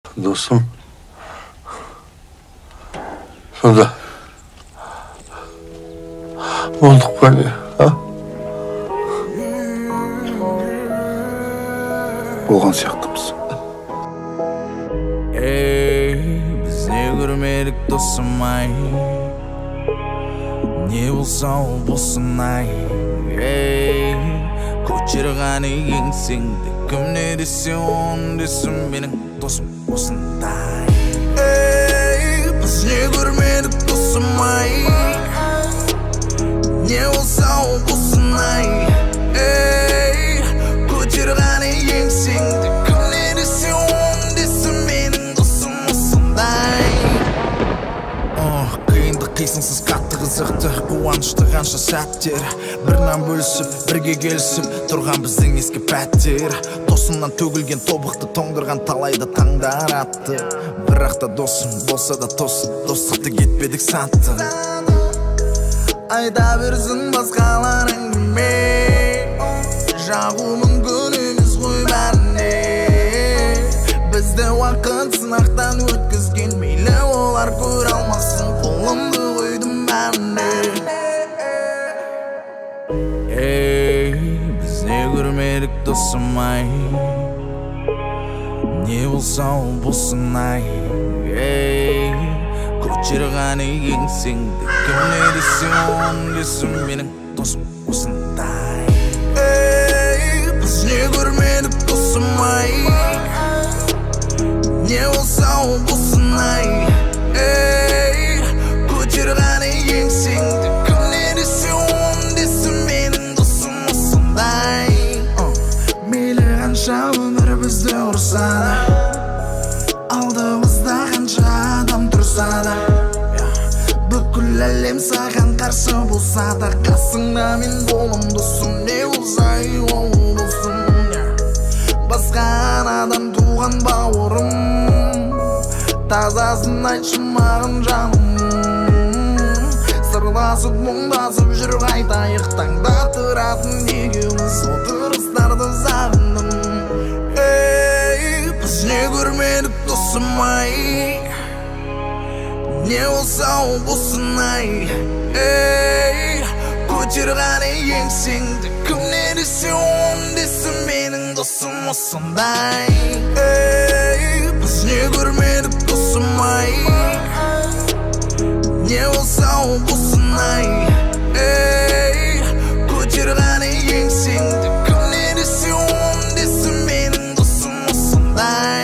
Dostum. Sonunda olduk böyle, ha? Болған сияқтымыз. Biz ne görmedik dostum ay. Ne bolsa o bolsun ay. Koçirgani yengsingdi kim ne dese on desin benim dostum osunday. Biz ne görmedik dostum ay. Ne bolsa o bolsun ay. Koçirgani yengsingdi kim ne dese on desin benim dostum osunday. Kıyındı kıyсынсыз katты қызықты қуанышты қанша сәттер бірінен бөлісіп бірге келісіп тұрған біздің ескі пәттер тосыннан төгілген тобықты тоңдырған талайды таңдар атты бірақ та досым болса да тосын достықты кетпедік сатты айта берсін басқалар әңгіме жағу мүмкін емес қой бәріне бізді уақыт сынақтан өткізген мейлі олар көре алмасын қолымды қойдым бәріне біз не көрмедік досым ай не болса ол болсын ай көтерғаны еңсеңді кім не десе он десін менің досым осындай біз не көрмедік досым ай не болса ол болсын ай көтерғаны еңсеңді кім не десе он десін менің досым осындай мейлі қанша өмір бізді ұрса да алдымызда қанша адам тұрса да бүкіл әлем саған қарсы болса да қасыңда мен болам досым не болса ол болсын басқа анадан туған бауырым тазасын айтшы маған жаным сырласып мұңдасып жүр қайтайық таңда тұратын екеуміз отырыстарды сағындым біз не көрмедік досым ай не болса ол болсын ай көтерғаны еңсеңді кім не десе он десін менің досым осындай біз не көрмедік досым ай не болса ол болсын ай көтерғаны еңсеңді кім не десе он десін менің досым осындай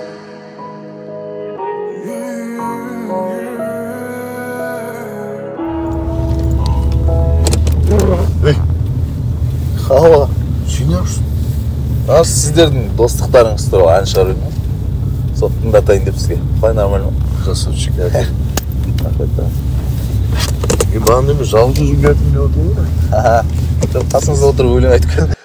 Хава, сүйінерсің? Сіздердің достықтарыңыз туралы ән шығарып ма? Сол тыңдатайын деп сізге. Қалай нормально ма? Красавчик. Рахмет. Маған емес жалғыз өзім келдім деп отырмын ғой. Қасыңызда отырып өлең айтып келдім.